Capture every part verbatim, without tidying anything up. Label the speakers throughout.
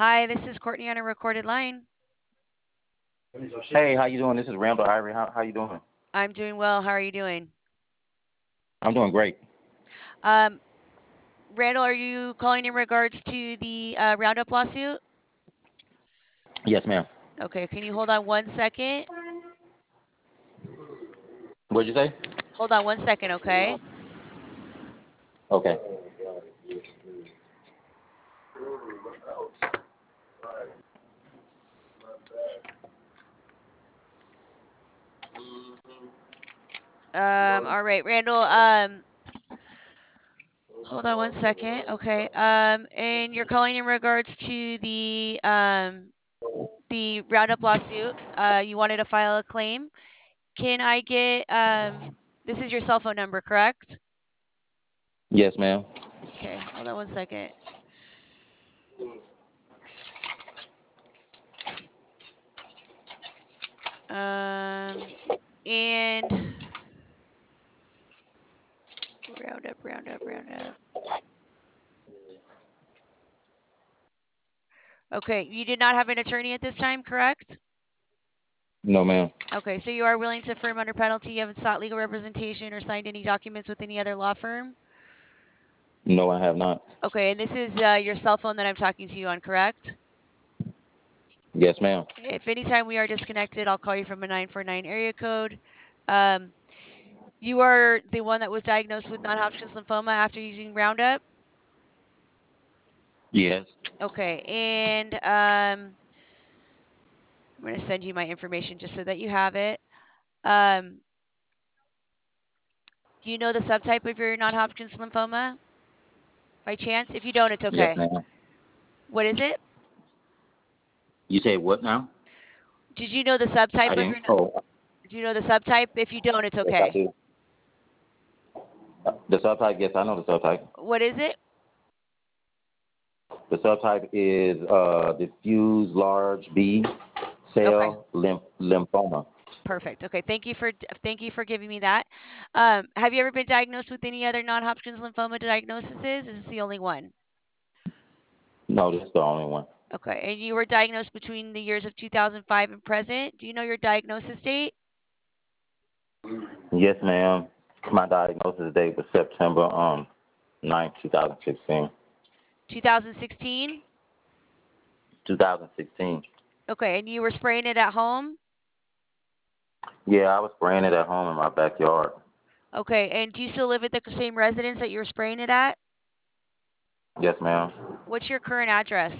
Speaker 1: Hi, this is Courtney on a recorded line.
Speaker 2: Hey, how you doing? This is Randall Ivory. How how you doing?
Speaker 1: I'm doing well. How are you doing?
Speaker 2: I'm doing great.
Speaker 1: Um, Randall, are you calling in regards to the uh, Roundup lawsuit?
Speaker 2: Yes, ma'am.
Speaker 1: Okay, can you hold on one second?
Speaker 2: What'd you say?
Speaker 1: Hold on one second, okay?
Speaker 2: Okay.
Speaker 1: Um, all right, Randall. Um, hold on one second, okay? Um, and you're calling in regards to the um the Roundup lawsuit. Uh, you wanted to file a claim. Can I get um? This is your cell phone number, correct?
Speaker 2: Yes, ma'am.
Speaker 1: Okay, hold on one second. Um, and Roundup, Roundup, Roundup. Okay, you did not have an attorney at this time, correct?
Speaker 2: No, ma'am.
Speaker 1: Okay, so you are willing to affirm under penalty you haven't sought legal representation or signed any documents with any other law firm?
Speaker 2: No, I have not.
Speaker 1: Okay, and this is uh, your cell phone that I'm talking to you on, correct?
Speaker 2: Yes, ma'am.
Speaker 1: If anytime we are disconnected, I'll call you from a nine four nine area code. Um, you are the one that was diagnosed with non-Hodgkin's lymphoma after using Roundup?
Speaker 2: Yes.
Speaker 1: Okay, and um, I'm going to send you my information just so that you have it. Um, do you know the subtype of your non-Hodgkin's lymphoma by chance? If you don't, it's
Speaker 2: Yes,
Speaker 1: okay.
Speaker 2: ma'am.
Speaker 1: What is it?
Speaker 2: You say what now?
Speaker 1: Did you know the subtype
Speaker 2: I
Speaker 1: of your?
Speaker 2: didn't. Oh,
Speaker 1: Do you know the subtype? If you don't, it's
Speaker 2: yes, I
Speaker 1: okay.
Speaker 2: do. The subtype. Yes, I know the subtype.
Speaker 1: What is it?
Speaker 2: The subtype is uh, diffuse large B
Speaker 1: Okay,
Speaker 2: cell lymph- lymphoma.
Speaker 1: perfect. Okay, thank you for thank you for giving me that. Um, have you ever been diagnosed with any other non-Hodgkin's lymphoma diagnoses? Is this the only one?
Speaker 2: No, that's the only one.
Speaker 1: Okay, and you were diagnosed between the years of two thousand five and present. Do you know your diagnosis date?
Speaker 2: Yes, ma'am. My diagnosis date was September um ninth, two thousand sixteen.
Speaker 1: two thousand sixteen.
Speaker 2: two thousand sixteen.
Speaker 1: Okay, and you were spraying it at home?
Speaker 2: Yeah, I was spraying it at home in my backyard.
Speaker 1: Okay, and do you still live at the same residence that you were spraying it at?
Speaker 2: Yes, ma'am.
Speaker 1: What's your current address?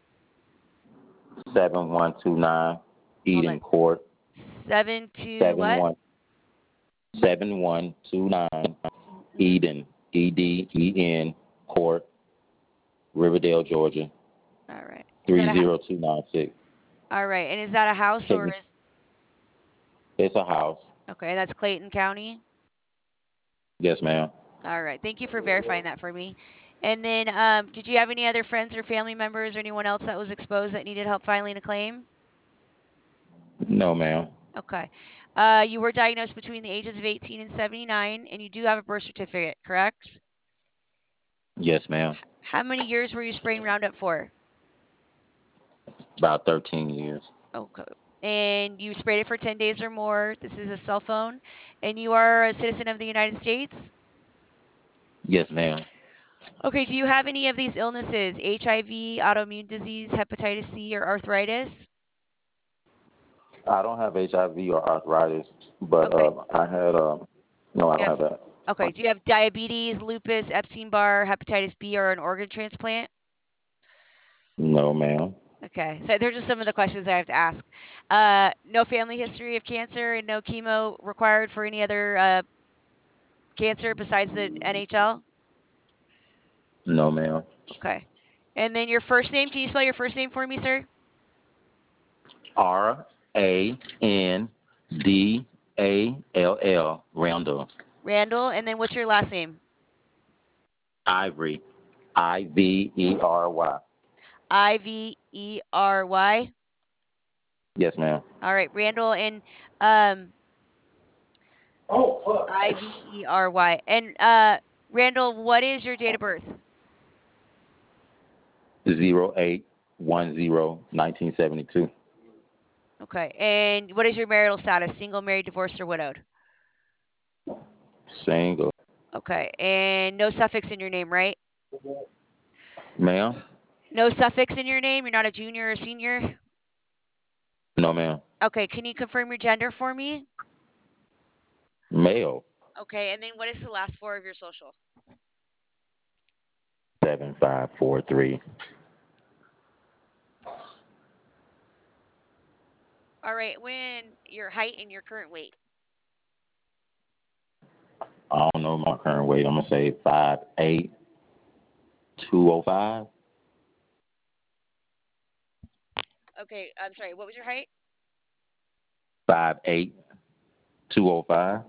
Speaker 2: seven one two nine
Speaker 1: Hold on.
Speaker 2: Eden Court.
Speaker 1: Seven two
Speaker 2: Seven
Speaker 1: what?
Speaker 2: one seven one two nine
Speaker 1: Mhm.
Speaker 2: Eden. E D E N Court, Riverdale, Georgia.
Speaker 1: All right. Is that
Speaker 2: Three
Speaker 1: a hou-
Speaker 2: zero two nine six.
Speaker 1: all right? And is that a house
Speaker 2: Take
Speaker 1: or
Speaker 2: me.
Speaker 1: is
Speaker 2: It's a house.
Speaker 1: okay? That's Clayton County.
Speaker 2: Yes, ma'am.
Speaker 1: All right. Thank you for verifying that for me. And then, um, did you have any other friends or family members or anyone else that was exposed that needed help filing a claim?
Speaker 2: No, ma'am.
Speaker 1: Okay. Uh, you were diagnosed between the ages of eighteen and seventy-nine, and you do have a birth certificate, correct?
Speaker 2: Yes, ma'am.
Speaker 1: How many years were you spraying Roundup for?
Speaker 2: About thirteen years.
Speaker 1: Okay. And you sprayed it for ten days or more. This is a cell phone. And you are a citizen of the United States?
Speaker 2: Yes, ma'am.
Speaker 1: Okay. Do you have any of these illnesses? H I V, autoimmune disease, hepatitis C, or arthritis?
Speaker 2: I don't have H I V or arthritis, but
Speaker 1: Okay.
Speaker 2: uh, I had um. No, I
Speaker 1: Do you
Speaker 2: don't
Speaker 1: have,
Speaker 2: have that.
Speaker 1: okay. Do you have diabetes, lupus, Epstein-Barr, hepatitis B, or an organ transplant?
Speaker 2: No, ma'am.
Speaker 1: Okay. So those are some of the questions I have to ask. Uh, no family history of cancer and no chemo required for any other uh, cancer besides the N H L?
Speaker 2: No, ma'am.
Speaker 1: Okay. And then your first name, can you spell your first name for me, sir?
Speaker 2: R A N D A L L. Randall.
Speaker 1: Randall. And then what's your last name?
Speaker 2: Ivory. I V E R Y.
Speaker 1: I V E R Y.
Speaker 2: Yes, ma'am.
Speaker 1: All right, Randall and um I V E R Y. And uh Randall, what is your date of birth?
Speaker 2: Zero eight one zero nineteen seventy two.
Speaker 1: Okay. And what is your marital status? Single, married, divorced, or widowed?
Speaker 2: Single.
Speaker 1: Okay. And no suffix in your name, right?
Speaker 2: Ma'am?
Speaker 1: No suffix in your name? You're not a junior or senior?
Speaker 2: No, ma'am.
Speaker 1: Okay. Can you confirm your gender for me?
Speaker 2: Male.
Speaker 1: Okay. And then what is the last four of your social?
Speaker 2: Seven five four three.
Speaker 1: All right. When your height and your current weight?
Speaker 2: I don't know my current weight. I'm gonna say five eight, two oh five.
Speaker 1: Okay. I'm sorry. What was your height?
Speaker 2: Five eight, two oh five.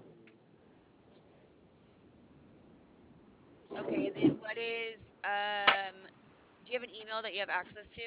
Speaker 1: Okay. And then what is, um, do you have an email that you have access to?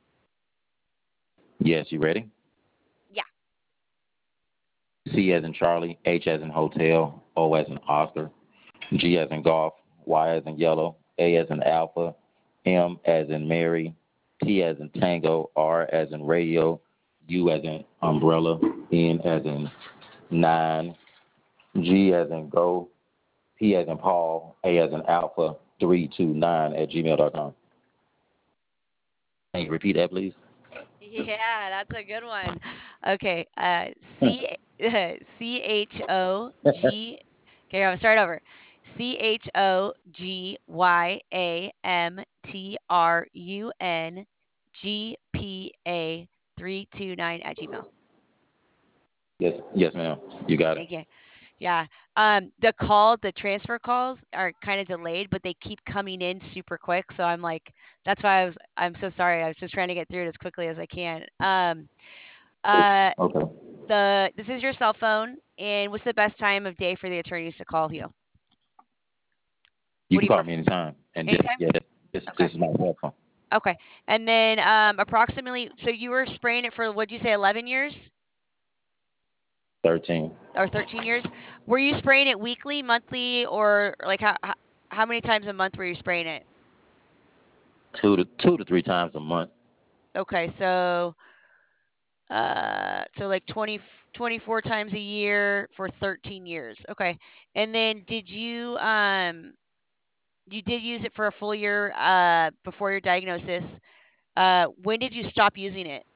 Speaker 2: Yes, you ready?
Speaker 1: Yeah.
Speaker 2: C as in Charlie, H as in hotel, O as in Oscar, G as in golf, Y as in yellow, A as in alpha, M as in Mary, T as in tango, R as in radio, U as in umbrella, N as in nine, G as in go, P as in Paul, A as in alpha, three two nine at gmail dot com. Can you repeat that, please?
Speaker 1: Yeah, that's a good one. Okay, uh, C C H O G. Okay, I'm gonna start over. C H O G Y A M T R U N G P A three two nine at Gmail.
Speaker 2: Yes, yes, ma'am. You got it.
Speaker 1: Thank you. Yeah. Um, the call, the transfer calls are kind of delayed, but they keep coming in super quick. So I'm like, that's why I was, I'm so sorry. I was just trying to get through it as quickly as I can. Um, uh,
Speaker 2: Okay.
Speaker 1: the this is your cell phone, and what's the best time of day for the attorneys to call you?
Speaker 2: You
Speaker 1: What do
Speaker 2: can
Speaker 1: you
Speaker 2: call
Speaker 1: prefer?
Speaker 2: me anytime. And this,
Speaker 1: Anytime?
Speaker 2: yeah, this, this,
Speaker 1: Okay.
Speaker 2: this is my cell phone.
Speaker 1: Okay. And then um, approximately, so you were spraying it for, what'd you say, eleven years
Speaker 2: thirteen.
Speaker 1: or thirteen years? Were you spraying it weekly, monthly, or like how, how, how many times a month were you spraying it?
Speaker 2: Two to two to three times a month.
Speaker 1: Okay, so uh so like twenty, twenty-four times a year for thirteen years. Okay. And then did you um you did use it for a full year uh before your diagnosis. Uh when did you stop using it?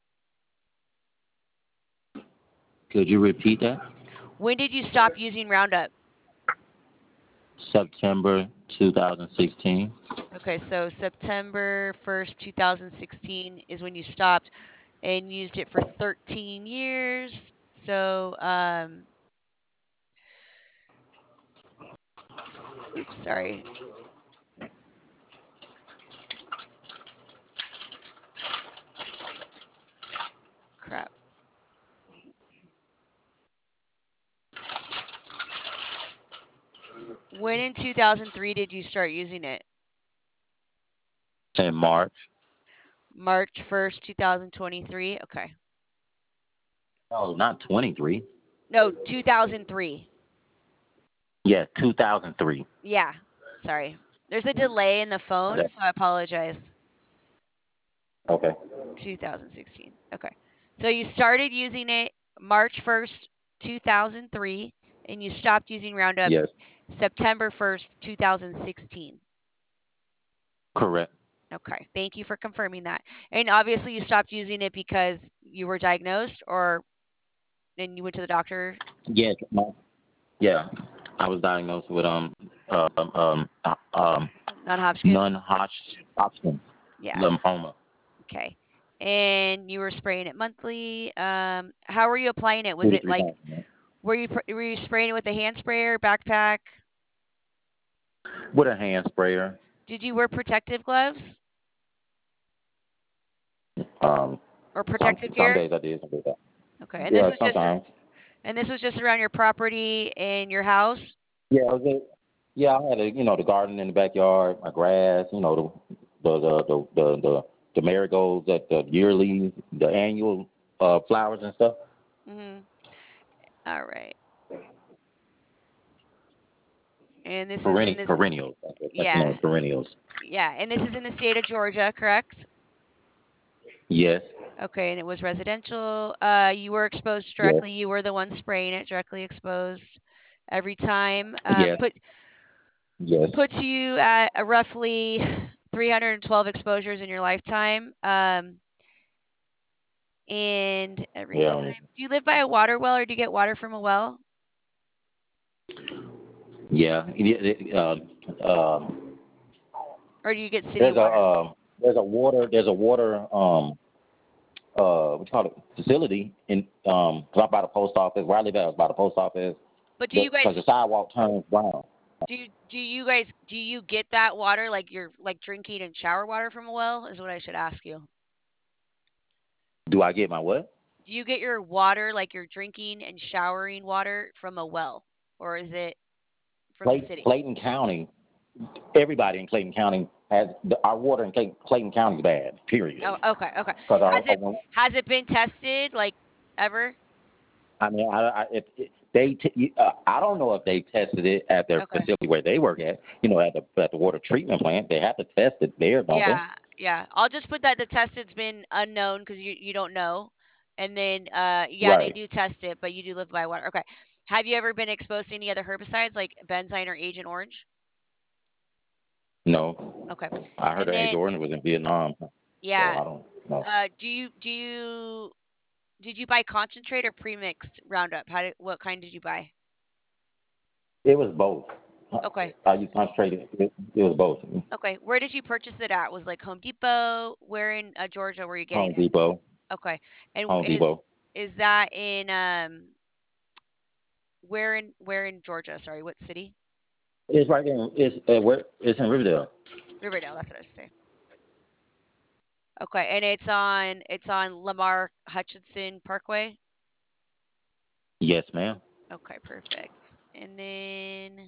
Speaker 2: Could you repeat that?
Speaker 1: When did you stop using Roundup?
Speaker 2: September two thousand sixteen.
Speaker 1: Okay, so September first, two thousand sixteen is when you stopped and used it for thirteen years. So um oops, sorry. Crap. When in two thousand three did you start using it?
Speaker 2: In March.
Speaker 1: March first, two thousand twenty-three. Okay.
Speaker 2: No, not twenty-three.
Speaker 1: No, two thousand three.
Speaker 2: Yeah, two thousand three.
Speaker 1: Yeah. Sorry. There's a delay in the phone,
Speaker 2: Okay.
Speaker 1: so I apologize.
Speaker 2: Okay.
Speaker 1: two thousand sixteen. Okay. So you started using it March first, two thousand three, and you stopped using Roundup
Speaker 2: Yes.
Speaker 1: September first, two thousand sixteen.
Speaker 2: Correct.
Speaker 1: Okay. Thank you for confirming that. And obviously you stopped using it because you were diagnosed or then you went to the doctor.
Speaker 2: Yes. My, yeah. I was diagnosed with um um um uh, um
Speaker 1: Non-Hodgkin's.
Speaker 2: non-Hodgkin
Speaker 1: Yeah.
Speaker 2: lymphoma.
Speaker 1: Okay. And you were spraying it monthly. Um, how were you applying it?
Speaker 2: Two
Speaker 1: Was
Speaker 2: to
Speaker 1: it
Speaker 2: three
Speaker 1: like
Speaker 2: times. Man.
Speaker 1: were you pr- were you spraying it with a hand sprayer, backpack?
Speaker 2: With a hand sprayer.
Speaker 1: Did you wear protective gloves
Speaker 2: Um.
Speaker 1: or
Speaker 2: Some
Speaker 1: protective
Speaker 2: some
Speaker 1: gear?
Speaker 2: days I did. Some days I.
Speaker 1: Okay. And this
Speaker 2: Yeah.
Speaker 1: was just
Speaker 2: Sometimes.
Speaker 1: and this was just around your property and your house?
Speaker 2: Yeah. I was a, yeah. I had a you know the garden in the backyard, my grass. You know the the the the the, the, the marigolds at the yearly, the annual uh, flowers and stuff.
Speaker 1: Mhm. All right. And this is in
Speaker 2: Perenni-
Speaker 1: this
Speaker 2: perennials. That's what that's the
Speaker 1: yeah.
Speaker 2: name, perennials.
Speaker 1: Yeah, and this is in the state of Georgia, correct?
Speaker 2: Yes.
Speaker 1: Okay, and it was residential. Uh, you were exposed
Speaker 2: Yes.
Speaker 1: directly. You were the one spraying it, directly exposed every time. Um,
Speaker 2: Yes.
Speaker 1: put
Speaker 2: Yes.
Speaker 1: puts you at a roughly three hundred twelve exposures in your lifetime. Um, and every
Speaker 2: Yeah.
Speaker 1: time. Do you live by a water well or do you get water from a well?
Speaker 2: Yeah. It- it- uh, uh,
Speaker 1: Or do you get city
Speaker 2: there's a
Speaker 1: water?
Speaker 2: uh, there's a water there's a water um uh what you call it facility in um 'cause I'm by the post office where I live at is by the post office
Speaker 1: But do you guys
Speaker 2: because the sidewalk turns brown.
Speaker 1: do you, do you guys do you get that water like you're like drinking and shower water from a well is what I should ask you.
Speaker 2: Do I get my what?
Speaker 1: Do you get your water like you're drinking and showering water from a well or is it from the
Speaker 2: Clayton,
Speaker 1: city?
Speaker 2: Clayton County. Everybody in Clayton County has the, our water in Clayton, Clayton County is bad. Period.
Speaker 1: Oh, okay, okay.
Speaker 2: Because our,
Speaker 1: Has it
Speaker 2: our
Speaker 1: has it been tested like ever?
Speaker 2: I mean, I, I if, if they t- uh, I don't know if they tested it at their
Speaker 1: Okay.
Speaker 2: facility where they work at. You know, at the at the water treatment plant, they have to test it there, don't they?
Speaker 1: Yeah, yeah. I'll just put that the tested's been unknown because you you don't know, and then uh yeah they
Speaker 2: Right.
Speaker 1: do test it, but you do live by water. Okay. Have you ever been exposed to any other herbicides like benzene or Agent Orange?
Speaker 2: No,
Speaker 1: Okay.
Speaker 2: I heard
Speaker 1: And
Speaker 2: that Age
Speaker 1: then
Speaker 2: Jordan was in Vietnam, so
Speaker 1: yeah,
Speaker 2: I don't know.
Speaker 1: uh do you do you did you buy concentrate or premixed Roundup? How did what kind did you buy?
Speaker 2: It was both.
Speaker 1: Okay.
Speaker 2: I used concentrated. It, it was both.
Speaker 1: Okay. Where did you purchase it at? Was like Home Depot? Where in uh, Georgia were you getting
Speaker 2: Home
Speaker 1: it?
Speaker 2: Depot.
Speaker 1: Okay. And
Speaker 2: Home
Speaker 1: is
Speaker 2: Depot.
Speaker 1: is that in um where in where in Georgia? Sorry, what city?
Speaker 2: It's right there. It's uh, where it's in Riverdale.
Speaker 1: Riverdale. That's what I was saying. Okay, and it's on it's on Lamar Hutchinson Parkway.
Speaker 2: Yes, ma'am.
Speaker 1: Okay, perfect. And then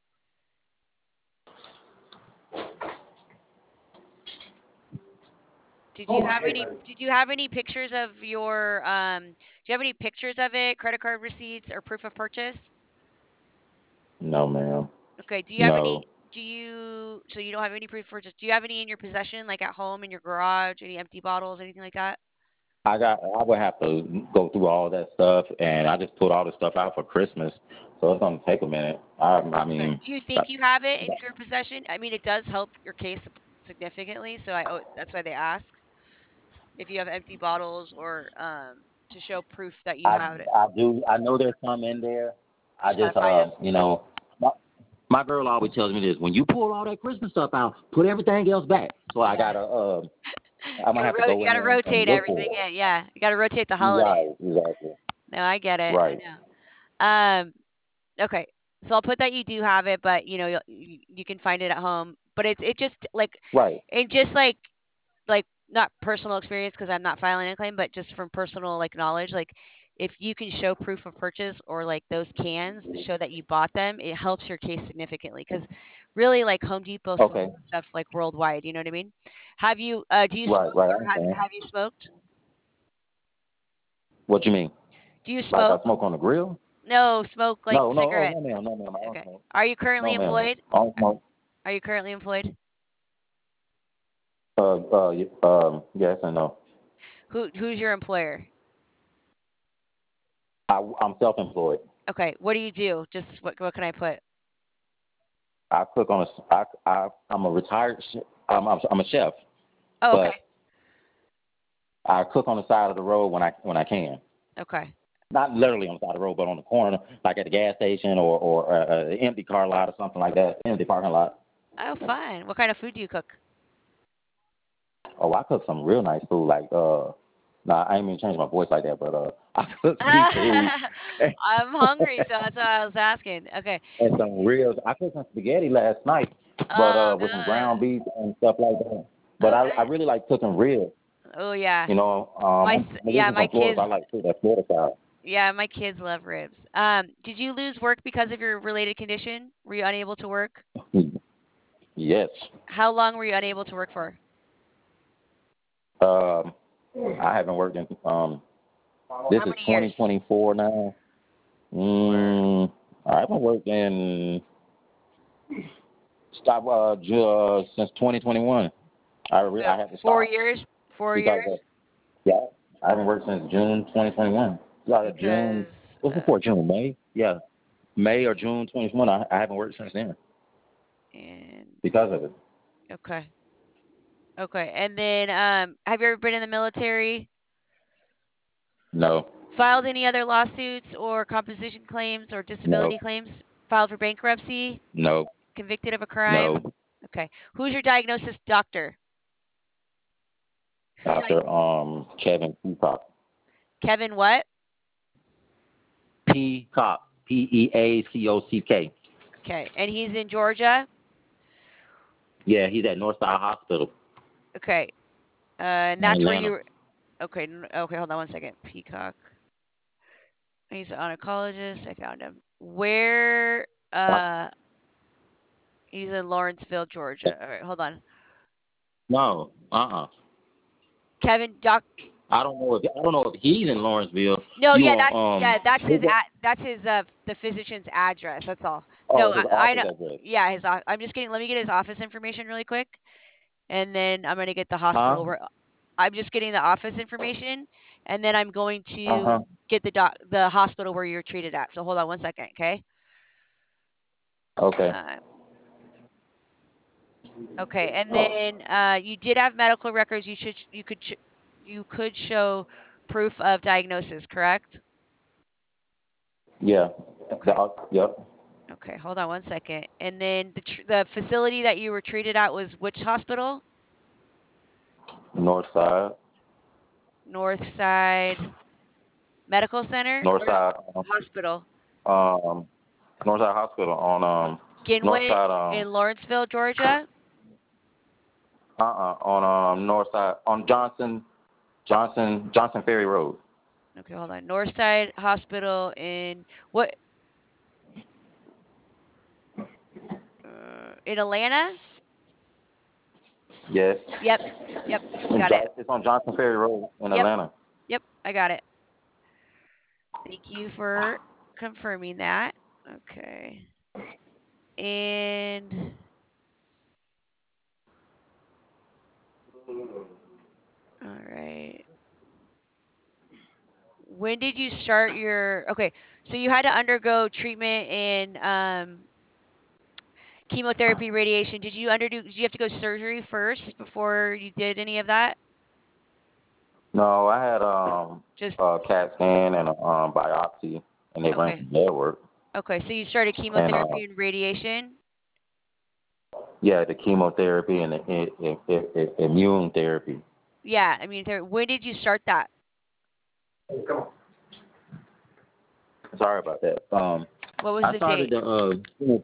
Speaker 1: did you have any did you have any pictures of your um do you have any pictures of it, credit card receipts or proof of purchase?
Speaker 2: No, ma'am.
Speaker 1: Okay, do you have any
Speaker 2: No.
Speaker 1: do you so you don't have any proof of purchase? Do you have any in your possession like at home in your garage, any empty bottles, anything like that?
Speaker 2: I got. I would have to go through all that stuff, and I just put all the stuff out for Christmas, so it's gonna take a minute. I, I
Speaker 1: Okay.
Speaker 2: mean,
Speaker 1: Do you think you have it in your possession? I mean, it does help your case significantly, so I oh, that's why they ask if you have empty bottles or um to show proof that you
Speaker 2: I,
Speaker 1: have it.
Speaker 2: I do. I know there's some in there.
Speaker 1: You
Speaker 2: I
Speaker 1: just gotta
Speaker 2: just,
Speaker 1: find
Speaker 2: uh,
Speaker 1: them.
Speaker 2: you know, my, my girl always tells me this: when you pull all that Christmas stuff out, put everything else back. So I
Speaker 1: Yeah.
Speaker 2: gotta, uh, I'm
Speaker 1: You
Speaker 2: gonna
Speaker 1: gotta
Speaker 2: have to
Speaker 1: ro-
Speaker 2: go
Speaker 1: you
Speaker 2: in
Speaker 1: gotta
Speaker 2: there and, and
Speaker 1: rotate
Speaker 2: look
Speaker 1: everything
Speaker 2: for it.
Speaker 1: in. Yeah, you gotta rotate the holidays.
Speaker 2: Right. Exactly.
Speaker 1: No, I get it. I
Speaker 2: Right.
Speaker 1: know. Um. Okay. So I'll put that you do have it, but you know you'll, you you can find it at home. But it's it just like
Speaker 2: Right.
Speaker 1: it just like like not personal experience because I'm not filing a claim, but just from personal like knowledge, like if you can show proof of purchase or like those cans to show that you bought them, it helps your case significantly. Because really, like Home Depot sells
Speaker 2: Okay.
Speaker 1: stuff like worldwide. You know what I mean? Have you? Uh, do you
Speaker 2: Right.
Speaker 1: smoke
Speaker 2: Right. I
Speaker 1: or have
Speaker 2: understand.
Speaker 1: have you smoked?
Speaker 2: What you mean?
Speaker 1: Do you
Speaker 2: Like I
Speaker 1: smoke?
Speaker 2: smoke on the grill?
Speaker 1: No, smoke like
Speaker 2: No. No. Oh,
Speaker 1: cigarettes.
Speaker 2: no, ma'am. No, ma'am. I don't
Speaker 1: Okay.
Speaker 2: smoke.
Speaker 1: Are you currently
Speaker 2: No, ma'am.
Speaker 1: employed?
Speaker 2: I don't smoke.
Speaker 1: Are you currently employed?
Speaker 2: Uh. Uh. y- Um. Yes and no.
Speaker 1: Who who's your employer?
Speaker 2: I, I'm self-employed.
Speaker 1: Okay. What do you do? Just what what can I put?
Speaker 2: I cook on a. I, I I'm a retired. sh- I'm I'm I'm a chef,
Speaker 1: Oh,
Speaker 2: but
Speaker 1: okay.
Speaker 2: I cook on the side of the road when I when I can.
Speaker 1: Okay.
Speaker 2: Not literally on the side of the road, but on the corner, like at the gas station or or uh, an empty car lot or something like that, empty parking lot.
Speaker 1: Oh, fine. What kind of food do you cook?
Speaker 2: Oh, I cook some real nice food. Like uh, nah, I ain't mean to change my voice like that, but uh, I cook seafood
Speaker 1: I'm hungry, so that's why I was asking. Okay.
Speaker 2: and some real. I cooked some spaghetti last night, but
Speaker 1: Oh,
Speaker 2: uh, with some ground
Speaker 1: good.
Speaker 2: beef and stuff like that. But
Speaker 1: Oh,
Speaker 2: I I
Speaker 1: nice.
Speaker 2: really like cooking real.
Speaker 1: Oh, yeah.
Speaker 2: You know,
Speaker 1: My
Speaker 2: um,
Speaker 1: s-
Speaker 2: I'm
Speaker 1: yeah,
Speaker 2: originally
Speaker 1: my
Speaker 2: from Florida,
Speaker 1: kids
Speaker 2: so I like to cook that Florida style.
Speaker 1: yeah, my kids love ribs. Um, did you lose work because of your related condition? Were you unable to work?
Speaker 2: Yes.
Speaker 1: How long were you unable to work for?
Speaker 2: Um, I haven't worked in. Um, this
Speaker 1: How
Speaker 2: is
Speaker 1: many years?
Speaker 2: twenty twenty-four now. Mm, I haven't worked in stop uh, ju- uh since twenty twenty-one. I re-
Speaker 1: So
Speaker 2: I had to
Speaker 1: four
Speaker 2: stop
Speaker 1: years? Four
Speaker 2: because
Speaker 1: years?
Speaker 2: of Yeah, I haven't worked since June twenty twenty-one. Yeah, June.
Speaker 1: Because
Speaker 2: What's
Speaker 1: uh,
Speaker 2: before June? May? Yeah, May or June twenty twenty-one. I, I haven't worked since then
Speaker 1: and
Speaker 2: because of it.
Speaker 1: okay, okay. And then, um, have you ever been in the military?
Speaker 2: No,
Speaker 1: Filed any other lawsuits or composition claims or
Speaker 2: no,
Speaker 1: disability claims? Filed for bankruptcy?
Speaker 2: no,
Speaker 1: Convicted of a crime?
Speaker 2: no.
Speaker 1: Okay. Who's your diagnosis doctor? Who di-
Speaker 2: Doctor Um Kevin Peacock.
Speaker 1: Kevin what?
Speaker 2: Peacock. P E A C O C K.
Speaker 1: Okay. And he's in Georgia?
Speaker 2: Yeah, he's at Northside Hospital
Speaker 1: Okay. Uh, and
Speaker 2: in
Speaker 1: that's where you
Speaker 2: Atlanta.
Speaker 1: were. Okay. n- Okay. Hold on one second. Peacock. He's an oncologist. I found him. Where? Uh, he's in Lawrenceville, Georgia. All right. Hold on.
Speaker 2: No, uh uh
Speaker 1: Kevin Doc.
Speaker 2: I don't know if I don't know if he's in Lawrenceville.
Speaker 1: No,
Speaker 2: You
Speaker 1: yeah,
Speaker 2: want
Speaker 1: that's
Speaker 2: um
Speaker 1: yeah, that's his
Speaker 2: his,
Speaker 1: ad, that's his uh the physician's address. That's all. No,
Speaker 2: oh,
Speaker 1: I,
Speaker 2: his
Speaker 1: I
Speaker 2: office
Speaker 1: know.
Speaker 2: address.
Speaker 1: Yeah, his. o- I'm just getting. Let me get his office information really quick, and then I'm gonna get the
Speaker 2: Huh?
Speaker 1: hospital where. I'm just getting the office information, and then I'm going
Speaker 2: Uh
Speaker 1: to
Speaker 2: huh.
Speaker 1: get the doc the hospital where you're treated at. So hold on one second, okay?
Speaker 2: Okay.
Speaker 1: Uh, okay, and then uh, you did have medical records. You should you could sh- you could show proof of diagnosis, correct?
Speaker 2: Yeah. The,
Speaker 1: Okay.
Speaker 2: uh, yep.
Speaker 1: Okay, hold on one second. And then the tr- the facility that you were treated at was which hospital?
Speaker 2: North side.
Speaker 1: Northside Medical Center
Speaker 2: North
Speaker 1: or
Speaker 2: side.
Speaker 1: hospital?
Speaker 2: Um. North side Hospital on um. North
Speaker 1: Ginwit
Speaker 2: side um.
Speaker 1: in Lawrenceville, Georgia.
Speaker 2: Uh uh on um north side on Johnson Johnson Johnson Ferry Road.
Speaker 1: Okay, hold on. Northside Hospital in what? Uh, in Atlanta?
Speaker 2: Yes.
Speaker 1: Yep, yep,
Speaker 2: In
Speaker 1: got it.
Speaker 2: Jo- It's on Johnson Ferry Road in
Speaker 1: Yep,
Speaker 2: Atlanta.
Speaker 1: yep, I got it. Thank you for confirming that. Okay. And all right. When did you start your okay, so you had to undergo treatment and um chemotherapy, radiation. Did you undergo did you have to go surgery first before you did any of that?
Speaker 2: No, I had um
Speaker 1: Just
Speaker 2: a CAT scan and a um biopsy, and they ran
Speaker 1: okay.
Speaker 2: some blood work.
Speaker 1: Okay, so you started
Speaker 2: And uh
Speaker 1: chemotherapy and radiation?
Speaker 2: yeah, the chemotherapy and the i i i i immune therapy.
Speaker 1: Yeah, I mean, there, when did you start that?
Speaker 2: Sorry about that. Um,
Speaker 1: What was
Speaker 2: I
Speaker 1: the
Speaker 2: started
Speaker 1: date?
Speaker 2: the uh,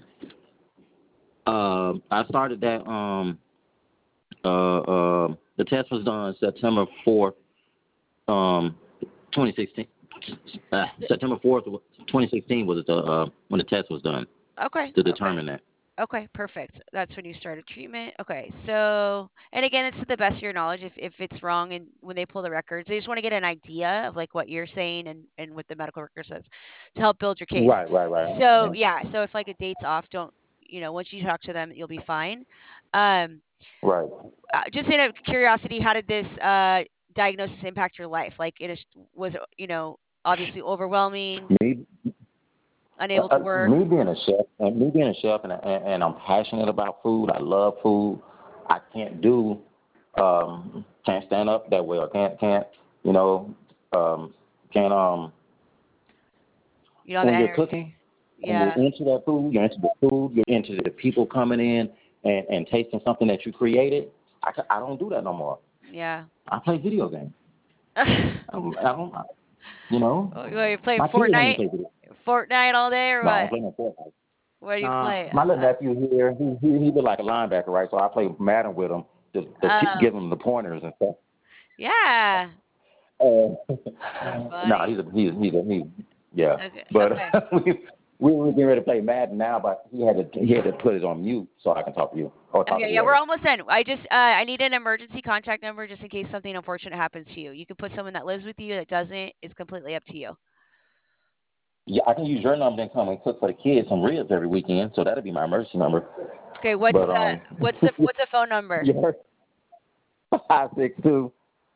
Speaker 2: uh, I started that um uh uh the test was done September fourth, um, twenty sixteen. Uh, September fourth, twenty sixteen was the uh when the test was done
Speaker 1: Okay,
Speaker 2: to
Speaker 1: okay.
Speaker 2: determine that.
Speaker 1: Okay, perfect. That's when you started treatment. Okay, so and again, it's to the best of your knowledge. If if it's wrong and when they pull the records, they just want to get an idea of like what you're saying and and what the medical record says to help build your case.
Speaker 2: Right, right, right. I
Speaker 1: So
Speaker 2: understand.
Speaker 1: yeah, so if like a date's off, don't you know? Once you talk to them, you'll be fine. Um,
Speaker 2: Right.
Speaker 1: uh, just out of curiosity, how did this uh diagnosis impact your life? Like, it is, was it you know obviously overwhelming,
Speaker 2: Me,
Speaker 1: unable
Speaker 2: uh,
Speaker 1: to work?
Speaker 2: me being a chef, and me being a chef, and, and and I'm passionate about food. I love food. I can't do, um, can't stand up that way, or can't can't, you know, um, can't um.
Speaker 1: You don't have
Speaker 2: When
Speaker 1: the
Speaker 2: you're cooking
Speaker 1: energy.
Speaker 2: and you're
Speaker 1: Yeah,
Speaker 2: into that food, you're into the food, you're into the people coming in and and tasting something that you created. I ca- I don't do that no more.
Speaker 1: yeah.
Speaker 2: I play video games. I don't, I don't you know,
Speaker 1: Oh, you play
Speaker 2: my kids don't even
Speaker 1: Fortnite?
Speaker 2: play video.
Speaker 1: Fortnite all day or
Speaker 2: No, I don't
Speaker 1: what?
Speaker 2: play no Fortnite.
Speaker 1: What do you
Speaker 2: Uh,
Speaker 1: play?
Speaker 2: my little
Speaker 1: Uh,
Speaker 2: nephew here, he he he look like a linebacker, right? So I play Madden with him to to t-
Speaker 1: oh,
Speaker 2: give him the pointers and stuff.
Speaker 1: yeah.
Speaker 2: Uh,
Speaker 1: That's
Speaker 2: no,
Speaker 1: funny.
Speaker 2: he's a he's he's a he's yeah.
Speaker 1: Okay,
Speaker 2: But
Speaker 1: okay.
Speaker 2: we we were getting ready to play Madden now, but he had to he had to put it on mute so I can talk to you or talk to
Speaker 1: Okay, yeah, we're
Speaker 2: whoever.
Speaker 1: almost done. I just uh I need an emergency contact number just in case something unfortunate happens to you. You can put someone that lives with you, that doesn't. It's completely up to you.
Speaker 2: Yeah, I can use your number and come and cook for the kids some ribs every weekend, so that'll be my emergency number.
Speaker 1: Okay, what's
Speaker 2: But
Speaker 1: uh
Speaker 2: um,
Speaker 1: what's the what's the phone number?
Speaker 2: yeah, five six two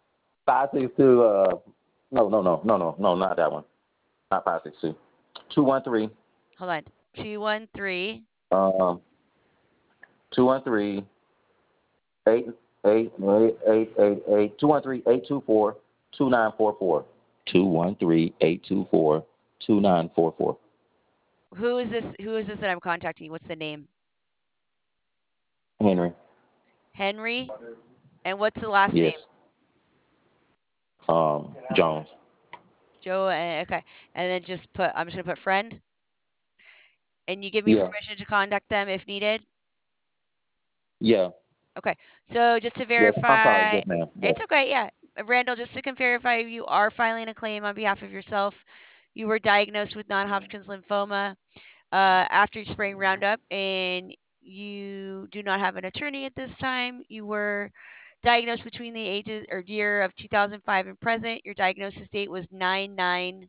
Speaker 2: Five six two. Uh, no, no, no, no, no, no, not that one. Not five six two. Two one three.
Speaker 1: Hold on. two one three.
Speaker 2: Um, two one three eight eight eight eight eight eight two one three eight two four two nine four four. Two one three eight two four two nine four four.
Speaker 1: Who is this? Who is this that I'm contacting? What's the name?
Speaker 2: Henry.
Speaker 1: Henry. And what's the last
Speaker 2: Yes.
Speaker 1: name?
Speaker 2: Um, Jones.
Speaker 1: Joe. eh, Okay. And then just put. I'm just gonna put friend. And you give me
Speaker 2: Yeah.
Speaker 1: permission to contact them if needed.
Speaker 2: Yeah.
Speaker 1: Okay. So just to
Speaker 2: Yes. I'm sorry.
Speaker 1: verify,
Speaker 2: Yes, ma'am. Yes.
Speaker 1: it's okay. Yeah. Uh, Randall, just to con- verify, you are filing a claim on behalf of yourself. You were diagnosed with non-Hodgkin's lymphoma uh, after spraying Roundup, and you do not have an attorney at this time. You were diagnosed between the ages or year of two thousand five and present. Your diagnosis date was nine nine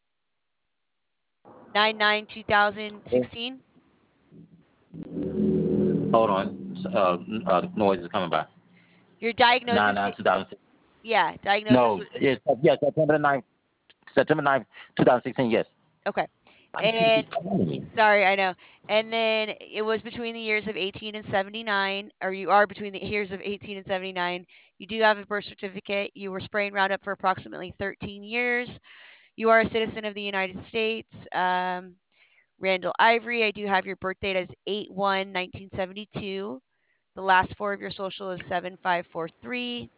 Speaker 1: nine nine two thousand sixteen.
Speaker 2: Hold on. Uh, uh, noise is coming by.
Speaker 1: Your
Speaker 2: Nine
Speaker 1: diagnosis,
Speaker 2: nine
Speaker 1: di-
Speaker 2: two thousand six.
Speaker 1: yeah, diagnosis.
Speaker 2: No.
Speaker 1: Was,
Speaker 2: Yes. Yes. September the ninth. September ninth, two thousand sixteen. Yes.
Speaker 1: okay,
Speaker 2: I think he's
Speaker 1: and
Speaker 2: calling me.
Speaker 1: sorry, I know. And then it was between the years of eighteen and seventy-nine, or you are between the years of eighteen and seventy-nine. You do have a birth certificate. You were spraying Roundup for approximately thirteen years. You are a citizen of the United States. Um, Randall Ivory, I do have your birth date as eight one nineteen seventy-two. The last four of your social is seven five four three.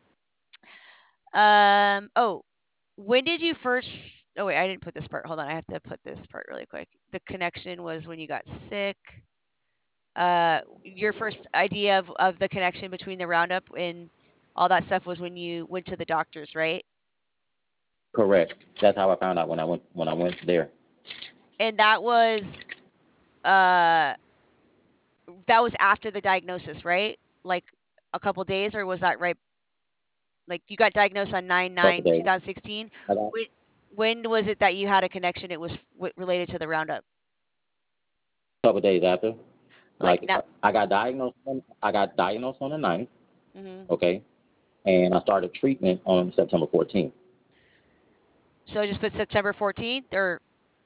Speaker 1: Um, oh, when did you first? Oh, wait, I didn't put this part. Hold on, I have to put this part really quick. The connection was when you got sick. Uh, your first idea of, of the connection between the Roundup and all that stuff was when you went to the doctors, right?
Speaker 2: Correct. That's how I found out when I went when I went there.
Speaker 1: And that was uh that was after the diagnosis, right? Like a couple days, or was that right? Like you got diagnosed on 9
Speaker 2: Couple
Speaker 1: 9
Speaker 2: days.
Speaker 1: 2016.
Speaker 2: I got
Speaker 1: When, when was it that you had a connection? It was w- related to the Roundup.
Speaker 2: couple days after.
Speaker 1: Like
Speaker 2: Like
Speaker 1: now.
Speaker 2: I got diagnosed. On, I got diagnosed on the ninth.
Speaker 1: Hmm.
Speaker 2: Okay, and I started treatment on September fourteenth.
Speaker 1: So just put September fourteenth, or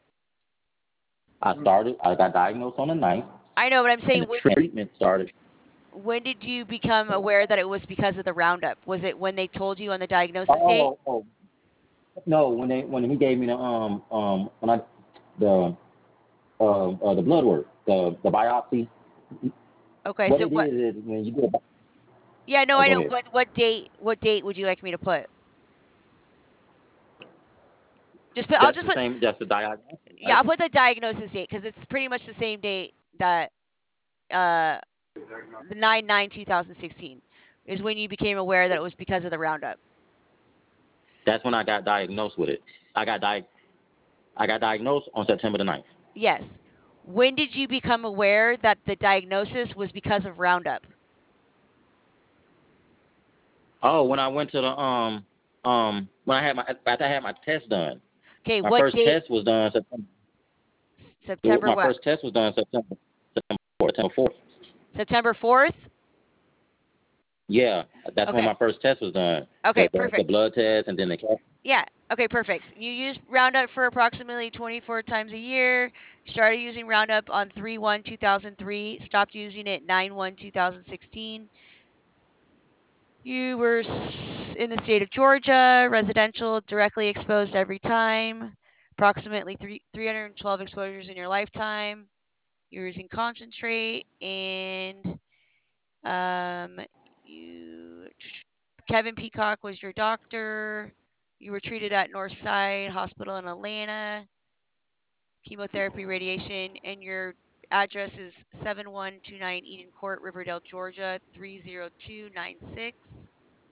Speaker 2: I started. I got diagnosed on the ninth,
Speaker 1: I know, but I'm
Speaker 2: and
Speaker 1: saying
Speaker 2: the
Speaker 1: when
Speaker 2: treatment started.
Speaker 1: when did you become aware that it was because of the Roundup? Was it when they told you on the diagnosis date?
Speaker 2: Oh, oh no! When they when he gave me the um um when I the uh, uh the blood work the the biopsy.
Speaker 1: Okay,
Speaker 2: What
Speaker 1: so
Speaker 2: it
Speaker 1: what?
Speaker 2: is is when you do a.
Speaker 1: Yeah, no,
Speaker 2: Oh,
Speaker 1: I
Speaker 2: go
Speaker 1: know.
Speaker 2: ahead.
Speaker 1: What what date? What date would you like me to put? Just put. I'll
Speaker 2: That's
Speaker 1: just
Speaker 2: the
Speaker 1: put.
Speaker 2: same. That's the diagnosis,
Speaker 1: Yeah,
Speaker 2: right?
Speaker 1: I'll put the diagnosis date because it's pretty much the same date that uh the nine nine two thousand sixteen is when you became aware that it was because of the Roundup.
Speaker 2: That's when I got diagnosed with it. I got di- I got diagnosed on September the ninth.
Speaker 1: Yes. When did you become aware that the diagnosis was because of Roundup?
Speaker 2: Oh, when I went to the um um when I had my after I had my test done.
Speaker 1: Okay,
Speaker 2: My
Speaker 1: what
Speaker 2: first
Speaker 1: date?
Speaker 2: test was done September.
Speaker 1: September
Speaker 2: My
Speaker 1: what?
Speaker 2: first test was done September September fourth. September fourth.
Speaker 1: September fourth?
Speaker 2: Yeah, that's when
Speaker 1: Okay.
Speaker 2: my first test was done.
Speaker 1: Okay,
Speaker 2: The the, the
Speaker 1: perfect.
Speaker 2: blood test and then the cat.
Speaker 1: Yeah. Okay, perfect. You use Roundup for approximately twenty-four times a year. Started using Roundup on three one two thousand three. Stopped using it nine one two thousand sixteen. You were in the state of Georgia, residential, directly exposed every time. Approximately three, 312 exposures in your lifetime. You're using concentrate, and um, you Kevin Peacock was your doctor. You were treated at Northside Hospital in Atlanta, chemotherapy, radiation, and your address is seven one two nine Eden Court, Riverdale, Georgia, three zero two nine six.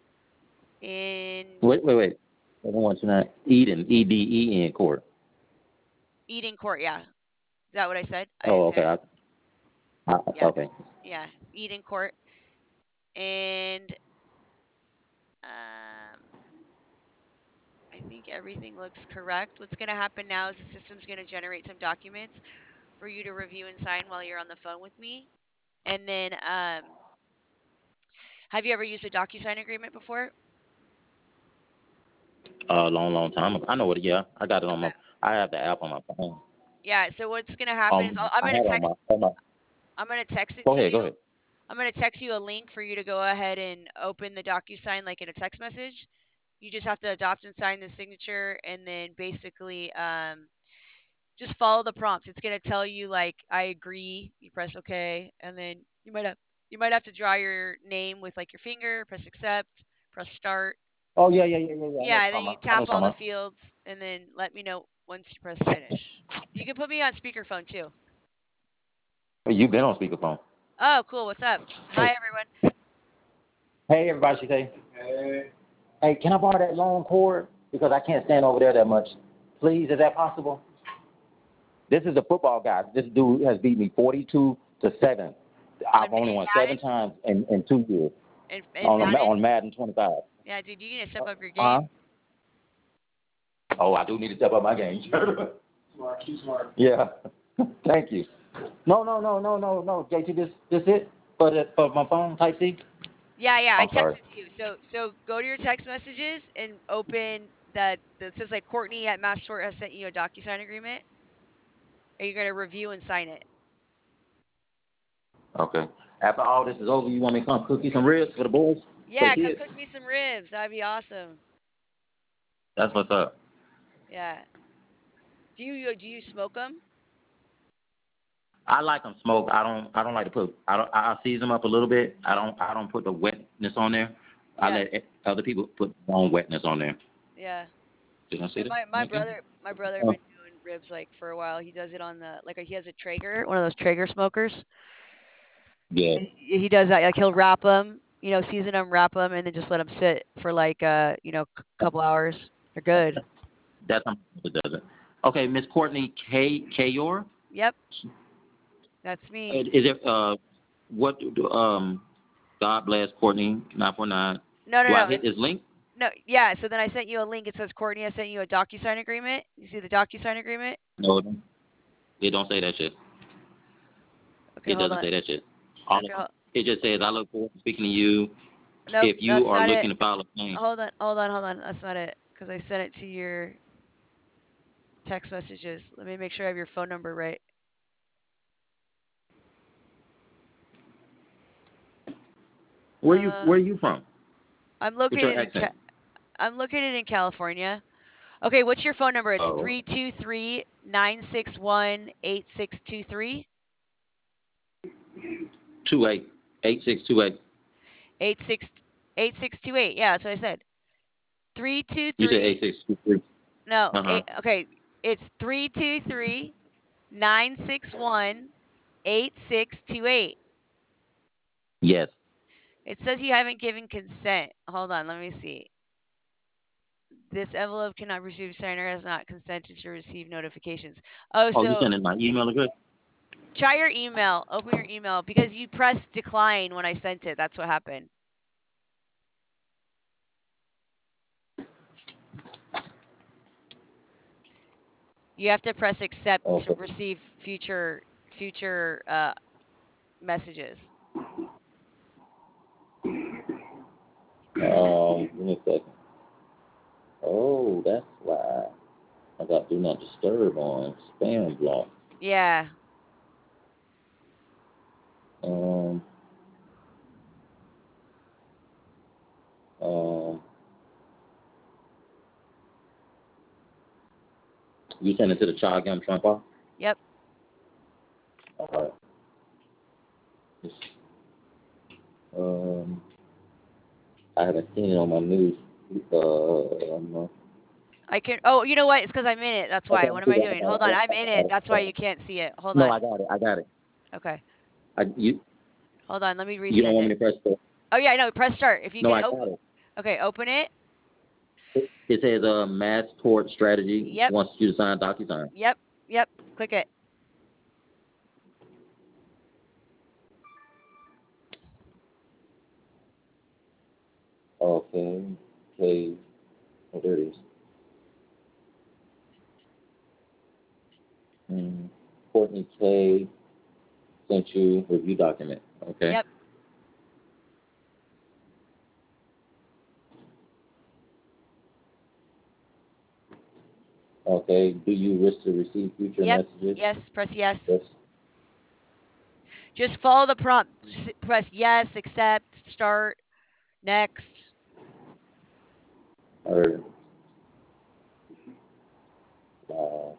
Speaker 1: In
Speaker 2: Wait, wait, wait. I don't want you not Eden E D E N court.
Speaker 1: Eden Court, yeah. Is that what I said? I didn't
Speaker 2: Oh,
Speaker 1: say
Speaker 2: okay.
Speaker 1: that.
Speaker 2: I, I,
Speaker 1: Yeah,
Speaker 2: okay.
Speaker 1: yeah. Eden Court. And um, I think everything looks correct. What's going to happen now is the system's going to generate some documents for you to review and sign while you're on the phone with me. And then, um, have you ever used a DocuSign agreement before?
Speaker 2: A long, long time ago. I know it. Yeah, I got it on
Speaker 1: Okay.
Speaker 2: my. I have the app on my phone.
Speaker 1: Yeah. So what's gonna happen is I'll,
Speaker 2: Um,
Speaker 1: I'm
Speaker 2: I
Speaker 1: gonna
Speaker 2: had it on
Speaker 1: text.
Speaker 2: my. On my
Speaker 1: I'm gonna text it
Speaker 2: go
Speaker 1: to
Speaker 2: ahead. Go
Speaker 1: you.
Speaker 2: ahead.
Speaker 1: I'm gonna text you a link for you to go ahead and open the DocuSign like in a text message. You just have to adopt and sign the signature, and then basically um, just follow the prompts. It's gonna tell you like I agree. You press OK, and then you might have you might have to draw your name with like your finger. Press accept. Press start.
Speaker 2: Oh yeah, yeah, yeah, yeah, yeah. I know what
Speaker 1: Yeah,
Speaker 2: you're
Speaker 1: and then
Speaker 2: talking
Speaker 1: you
Speaker 2: about. I know
Speaker 1: tap
Speaker 2: what
Speaker 1: all
Speaker 2: you're
Speaker 1: the
Speaker 2: talking
Speaker 1: fields, and then let me know once you press finish. You can put me on speakerphone too.
Speaker 2: about. You've been on speakerphone.
Speaker 1: Oh, cool. What's up? Hi,
Speaker 2: Hey,
Speaker 1: everyone.
Speaker 2: hey, everybody. She say, hey, hey, can I borrow that long cord because I can't stand over there that much? Please, is that possible? This is the football guy. This dude has beat me forty-two to seven.
Speaker 1: On
Speaker 2: I've only
Speaker 1: in
Speaker 2: won seven
Speaker 1: Madden?
Speaker 2: times in, in two years
Speaker 1: In, in
Speaker 2: on
Speaker 1: Madden?
Speaker 2: on Madden twenty-five.
Speaker 1: Yeah, dude, you need to step up your
Speaker 2: Uh huh.
Speaker 1: game.
Speaker 2: Oh, I do need to step up my game. Smart, too smart. Yeah. Thank you. No, no, no, no, no, no. J T, this this it for the for my phone Type C.
Speaker 1: Yeah, yeah, I
Speaker 2: I'm sorry.
Speaker 1: texted to you. So so go to your text messages and open that that says like Courtney at Massport has sent you a DocuSign agreement. And you're gonna review and sign it.
Speaker 2: Okay. After all this is over, you want me to come cook you some ribs for the boys, for the
Speaker 1: Yeah, come
Speaker 2: kids?
Speaker 1: cook me some ribs. That'd be awesome.
Speaker 2: That's what's up.
Speaker 1: Yeah. Do you do you smoke them?
Speaker 2: I like them smoked. I don't. I don't like to put. I don't. I I season them up a little bit. I don't. I don't put the wetness on there. I
Speaker 1: Yeah,
Speaker 2: let e- other people put their own wetness on there.
Speaker 1: yeah.
Speaker 2: Did I say
Speaker 1: Yeah,
Speaker 2: that?
Speaker 1: my my
Speaker 2: Okay.
Speaker 1: brother my brother
Speaker 2: Oh.
Speaker 1: been doing ribs like for a while. He does it on the like he has a Traeger, one of those Traeger smokers.
Speaker 2: Yeah.
Speaker 1: And he he does that. Like he'll wrap them, you know, season them, wrap them, and then just let them sit for like uh, you know, a couple hours. They're good.
Speaker 2: That's how it does it. Okay, Miss Courtney K Kayor.
Speaker 1: Yep, that's me.
Speaker 2: Is it uh what do- um God bless Courtney nine four nine.
Speaker 1: No, no,
Speaker 2: Do I
Speaker 1: no.
Speaker 2: hit
Speaker 1: It's
Speaker 2: this link?
Speaker 1: no, yeah. So then I sent you a link. It says Courtney. I sent you a DocuSign agreement. You see the DocuSign agreement?
Speaker 2: No, it don't it don't say that shit.
Speaker 1: Okay,
Speaker 2: It
Speaker 1: hold
Speaker 2: doesn't
Speaker 1: on.
Speaker 2: say that shit. All
Speaker 1: Okay, hol-
Speaker 2: it just says I look forward to speaking to you.
Speaker 1: nope,
Speaker 2: If you
Speaker 1: that's
Speaker 2: are
Speaker 1: not it.
Speaker 2: looking to file a claim,
Speaker 1: Hold on, hold on, hold on. That's not it because I sent it to your text messages. Let me make sure I have your phone number right.
Speaker 2: where you
Speaker 1: Uh,
Speaker 2: where are you from?
Speaker 1: I'm
Speaker 2: With your
Speaker 1: located in
Speaker 2: accent.
Speaker 1: Ca- I'm located in California. Okay, what's your phone number? It's
Speaker 2: Oh,
Speaker 1: three two three nine six one eight six two three.
Speaker 2: two eight eight six two eight.
Speaker 1: Eight six eight six two eight. Yeah, that's what I said. Three two
Speaker 2: You said
Speaker 1: three.
Speaker 2: eight six two three.
Speaker 1: No,
Speaker 2: Uh huh.
Speaker 1: eight. Okay, it's three two three nine six one eight six two eight.
Speaker 2: Yes.
Speaker 1: It says you haven't given consent. Hold on, let me see. This envelope cannot receive signer has not consented to receive notifications. Oh,
Speaker 2: Oh, you
Speaker 1: so
Speaker 2: sending my email address?
Speaker 1: try your email. Open your email because you pressed decline when I sent it. That's what happened. You have to press accept to
Speaker 2: Okay.
Speaker 1: receive future future uh, messages.
Speaker 2: Um, give me a second. Oh, that's why I got do not disturb on spam block.
Speaker 1: Yeah.
Speaker 2: Um, um, you send it to the child gum Trump off?
Speaker 1: Yep.
Speaker 2: All right. Just, um, I haven't seen it on my news. Uh, um,
Speaker 1: I can. Oh, you know what? It's because I'm in it. That's
Speaker 2: okay,
Speaker 1: why.
Speaker 2: I
Speaker 1: What am
Speaker 2: see
Speaker 1: I
Speaker 2: that. I
Speaker 1: doing?
Speaker 2: got it.
Speaker 1: Hold
Speaker 2: I
Speaker 1: on.
Speaker 2: got
Speaker 1: I'm
Speaker 2: it.
Speaker 1: in
Speaker 2: I got
Speaker 1: it.
Speaker 2: it.
Speaker 1: That's
Speaker 2: I
Speaker 1: why
Speaker 2: got
Speaker 1: you
Speaker 2: it.
Speaker 1: can't see it. Hold
Speaker 2: No,
Speaker 1: on.
Speaker 2: I got it. I got it.
Speaker 1: Okay.
Speaker 2: I, you
Speaker 1: Hold on. Let me
Speaker 2: you don't
Speaker 1: resend
Speaker 2: want
Speaker 1: it.
Speaker 2: me to press the?
Speaker 1: Oh yeah, no. Press start. If you
Speaker 2: No,
Speaker 1: can
Speaker 2: I
Speaker 1: open.
Speaker 2: got it.
Speaker 1: Okay, open it.
Speaker 2: It, it says uh, mass tort strategy
Speaker 1: Yep.
Speaker 2: wants you to sign DocuSign.
Speaker 1: Yep. Yep. Click it.
Speaker 2: Okay. Okay. Oh, there it is. Mm. Courtney K sent you review document. Okay.
Speaker 1: Yep.
Speaker 2: Okay. Do you wish to receive future
Speaker 1: Yep.
Speaker 2: messages?
Speaker 1: Yes. Press yes.
Speaker 2: Yes.
Speaker 1: Just follow the prompt. S- Press yes, accept, start, next.
Speaker 2: Or uh,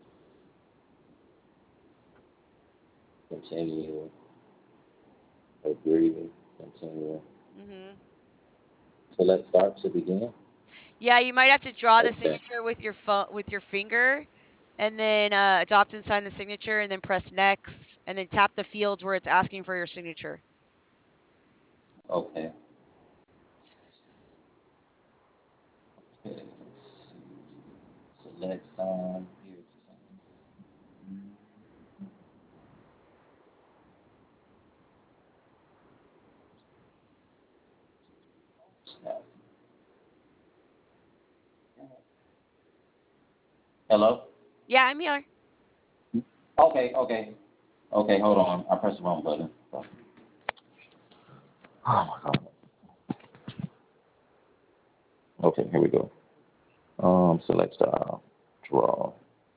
Speaker 2: continue. Agree. Continue.
Speaker 1: Hmm.
Speaker 2: Select start to begin.
Speaker 1: Yeah, you might have to draw the
Speaker 2: Okay.
Speaker 1: signature with your phone with your finger, and then uh, adopt and sign the signature, and then press next, and then tap the fields where it's asking for your signature.
Speaker 2: Okay. Okay. Select sign. Here's the sign. Snap. Hello.
Speaker 1: Yeah, I'm here.
Speaker 2: Okay. Okay. Okay. Hold on. I pressed the wrong button. Oh my god. Okay. Here we go. Um. Select style. Draw.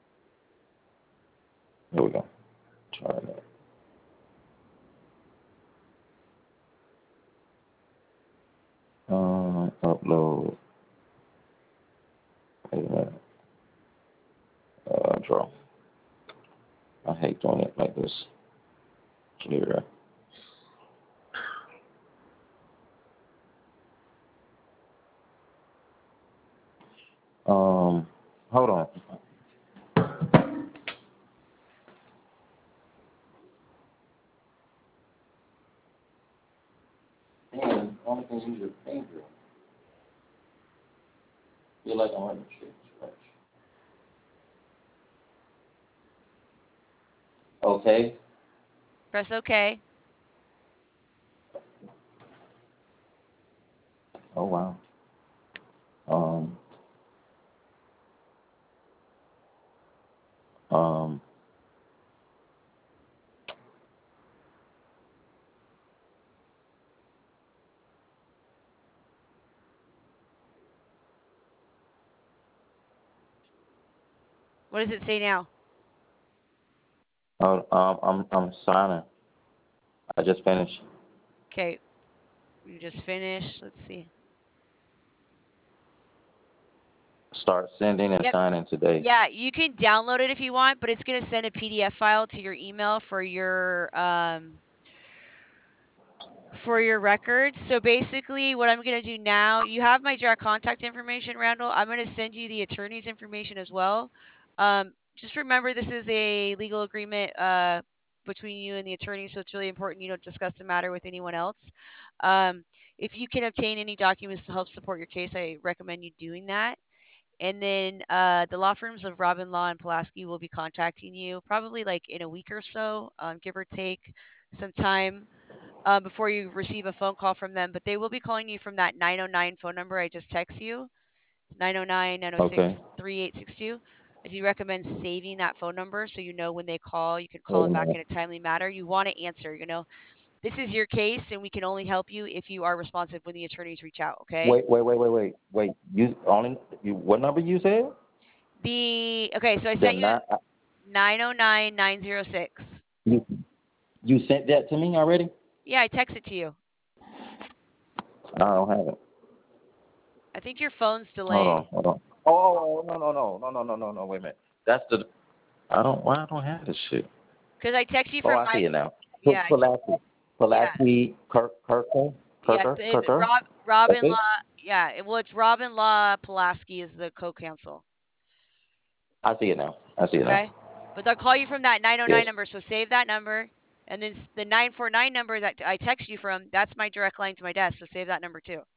Speaker 2: Here we go. Try that. Um. Upload. Wait a minute. Uh. Draw. I hate doing it like this. Clear. Um. Hold on. Damn. Only can use your finger. Feel like I'm running shit. Scratch. Okay.
Speaker 1: Press OK.
Speaker 2: Oh wow. Um. Um.
Speaker 1: What does it say now?
Speaker 2: Uh, um. I'm. I'm signing. I just finished.
Speaker 1: Okay, you just finished. Let's see.
Speaker 2: Start sending and
Speaker 1: Yep.
Speaker 2: signing today.
Speaker 1: Yeah, you can download it if you want, but it's going to send a P D F file to your email for your um for your records. So basically what I'm going to do now, you have my direct contact information, Randall. I'm going to send you the attorney's information as well. Um, just remember this is a legal agreement uh, between you and the attorney, so it's really important you don't discuss the matter with anyone else. Um, if you can obtain any documents to help support your case, I recommend you doing that. And then uh, the law firms of Robin Law and Pulaski will be contacting you probably like in a week or so, um, give or take some time uh, before you receive a phone call from them. But they will be calling you from that nine oh nine phone number I just text you. It's nine oh nine, nine oh
Speaker 2: Okay.
Speaker 1: six, three eight six two. I do recommend saving that phone number so you know when they call, you can call
Speaker 2: Wait a
Speaker 1: them back
Speaker 2: minute.
Speaker 1: in a timely manner. You want to answer, you know, this is your case and we can only help you if you are responsive when the attorneys reach out, okay?
Speaker 2: Wait, wait, wait, wait, wait, wait. You only you what number you said?
Speaker 1: The okay, so I
Speaker 2: The
Speaker 1: sent you
Speaker 2: nine.
Speaker 1: nine oh nine, nine oh six.
Speaker 2: You you sent that to me already?
Speaker 1: Yeah, I texted to you.
Speaker 2: No, I don't have it.
Speaker 1: I think your phone's
Speaker 2: Hold
Speaker 1: delayed
Speaker 2: on, hold on. Oh, oh, oh, no, no, no, no, no, no, no, no. Wait a minute. That's the. I don't. Why I don't have this shit?
Speaker 1: because I text you
Speaker 2: Oh,
Speaker 1: from
Speaker 2: I
Speaker 1: my
Speaker 2: see it now. P-
Speaker 1: yeah,
Speaker 2: Pulaski,
Speaker 1: yeah.
Speaker 2: Pulaski, Kirk, Kirker,
Speaker 1: Yeah,
Speaker 2: Kirker,
Speaker 1: it,
Speaker 2: Kirker.
Speaker 1: Rob
Speaker 2: That's
Speaker 1: Robin Law.
Speaker 2: it.
Speaker 1: Yeah, it, well, it's Robin Law Pulaski is the co-counsel.
Speaker 2: I see it now. I see it now.
Speaker 1: Okay, but they'll call you from that nine oh nine
Speaker 2: Yes.
Speaker 1: number. So save that number, and then the nine four nine number that I text you from. That's my direct line to my desk. So save that number too.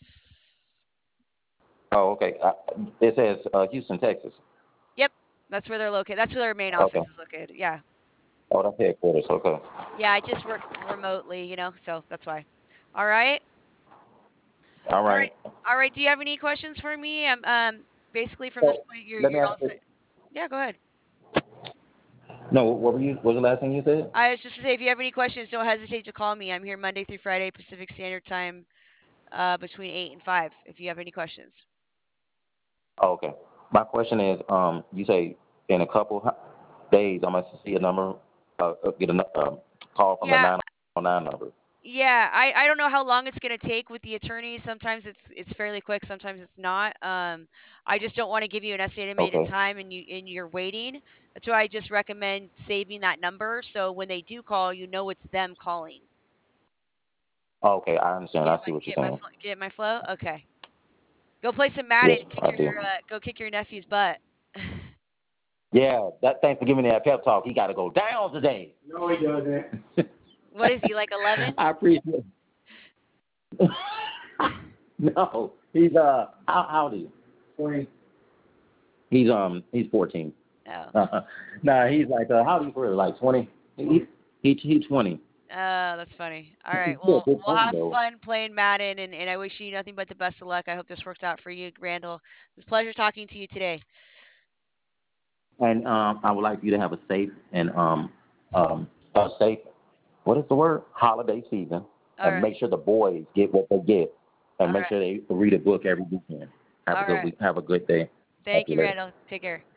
Speaker 2: Oh, okay. I, it says uh, Houston, Texas.
Speaker 1: Yep, that's where they're located. That's where their main
Speaker 2: Okay.
Speaker 1: office is located. Yeah,
Speaker 2: Oh, that's headquarters. Okay.
Speaker 1: yeah. I just work remotely, you know, so that's why. All right,
Speaker 2: All
Speaker 1: all right,
Speaker 2: right.
Speaker 1: all right. Do you have any questions for me? Um, um, basically from this
Speaker 2: So
Speaker 1: point, you're
Speaker 2: let me
Speaker 1: you're
Speaker 2: ask
Speaker 1: all
Speaker 2: you.
Speaker 1: set. Yeah, go ahead.
Speaker 2: No, what were you? What was the last thing you said?
Speaker 1: I was just to say, if you have any questions, don't hesitate to call me. I'm here Monday through Friday, Pacific Standard Time, uh, between eight and five. If you have any questions.
Speaker 2: Oh, okay. My question is, um, you say in a couple h- days I'm gonna see a number, uh, uh, get a nu- um, call from the
Speaker 1: Yeah,
Speaker 2: nine one nine number.
Speaker 1: yeah. I I don't know how long it's gonna take with the attorney. Sometimes it's it's fairly quick. Sometimes it's not. Um, I just don't want to give you an estimated
Speaker 2: Okay.
Speaker 1: time and you and you're waiting. That's why I just recommend saving that number so when they do call, you know it's them calling.
Speaker 2: Okay, I understand.
Speaker 1: Get
Speaker 2: I
Speaker 1: my
Speaker 2: see what you're
Speaker 1: get my
Speaker 2: saying.
Speaker 1: fl- get my flow. Okay, go play some Madden
Speaker 2: Yes,
Speaker 1: and kick
Speaker 2: I
Speaker 1: your
Speaker 2: do.
Speaker 1: uh, go kick your nephew's butt.
Speaker 2: Yeah, that. Thanks for giving me that pep talk. He got to go down today. No, he doesn't.
Speaker 1: What is he like? Eleven?
Speaker 2: I appreciate. No, he's uh, how, how old is he? Twenty. He's um, he's fourteen.
Speaker 1: Oh.
Speaker 2: Nah, he's like uh, how old is he for real? Like twenty. He he he's twenty.
Speaker 1: Oh, that's funny. All right.
Speaker 2: Yeah,
Speaker 1: Well,
Speaker 2: good
Speaker 1: we'll
Speaker 2: point
Speaker 1: have
Speaker 2: though.
Speaker 1: fun playing Madden, and, and I wish you nothing but the best of luck. I hope this works out for you, Randall. It was a pleasure talking to you today.
Speaker 2: And um, I would like you to have a safe and um, um, a safe. What is the word? Holiday season,
Speaker 1: All
Speaker 2: and
Speaker 1: right.
Speaker 2: make sure the boys get what they get, and
Speaker 1: All
Speaker 2: make
Speaker 1: right.
Speaker 2: sure they read a book every weekend. Have a
Speaker 1: All
Speaker 2: good
Speaker 1: right.
Speaker 2: week. Have a good day. Talk
Speaker 1: Thank
Speaker 2: to you
Speaker 1: you,
Speaker 2: later.
Speaker 1: Randall. Take care.